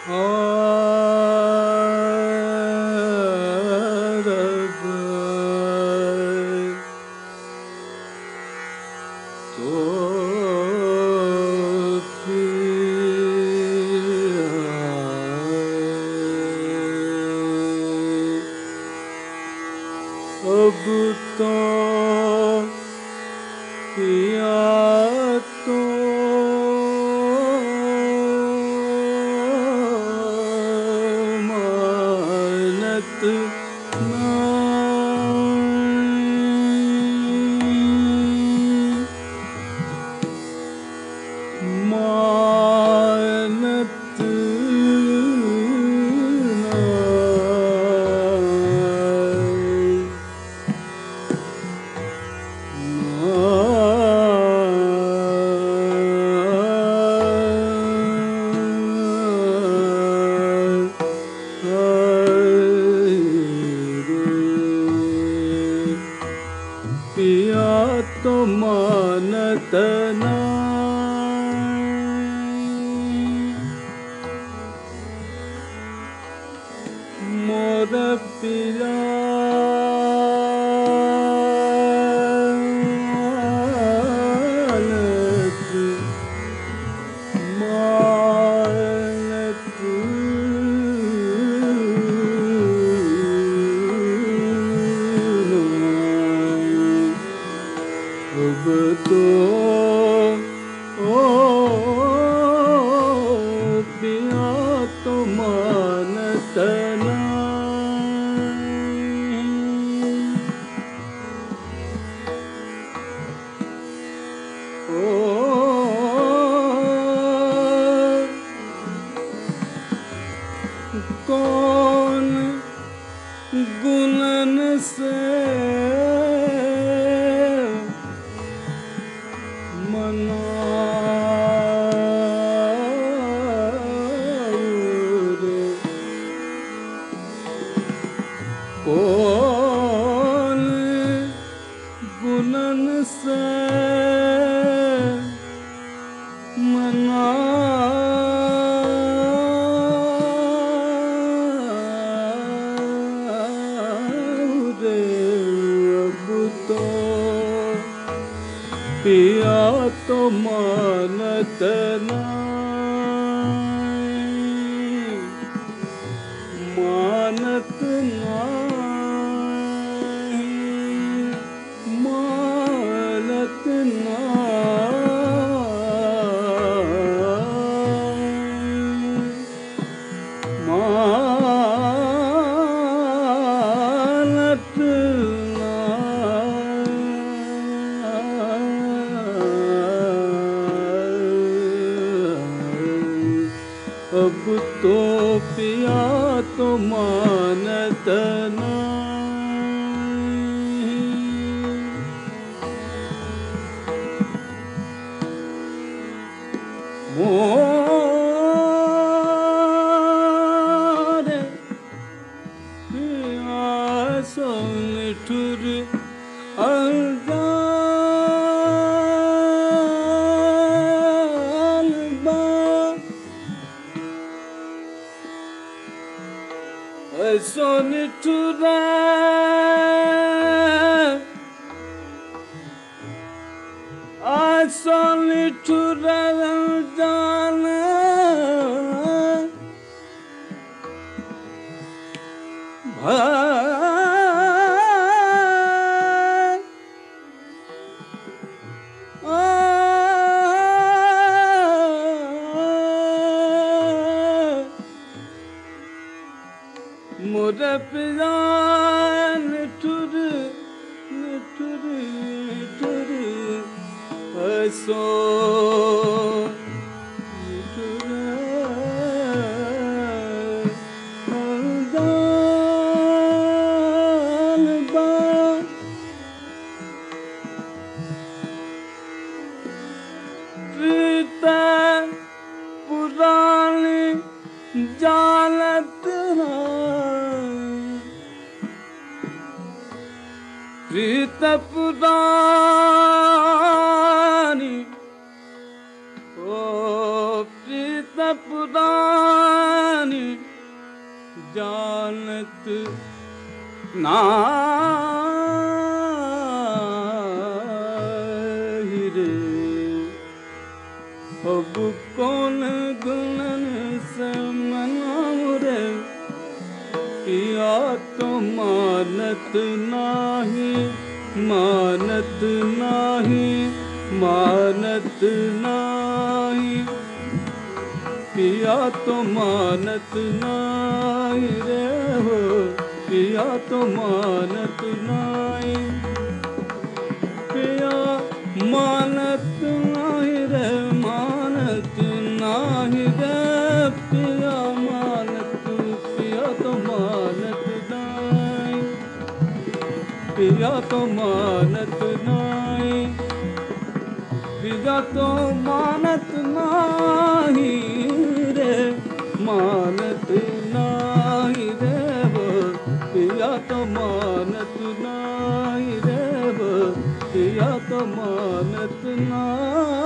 अब तो पिया तो मानत मानत पिया तो मानत मोर पिया अब तो पिया तो मानत कौन गुणन से कौन गुणन से रे अब तो पिया तो मानत मानत मानत मानत अब तो पिया तो मानत मोरे पिया सो निठुर अनजान बा सो निठुर सो निठुर अनजान मोर पिया निठुर निठुर निठुर सो निठुर अनजान बा प्रीत पुरानी जानत प्रीत पुरानी ओ प्रीत पुरानी नाही रे। अब कौन गुणन से मनाऊं रे, पिया तो मानत नाही, मानत नाही, मानत नाही। पिया तो मानत नाही रे हो, पिया तो मानत नाही। पिया मानत नाही रे, मानत नाही रे। पिया मानत, पिया तो मानत नाही, पिया तो मानत नाही, पिया तो मानत नाही रे, मानत नाही रे वो। पिया तो मानत नाही रे वो, पिया तो मानत नाही।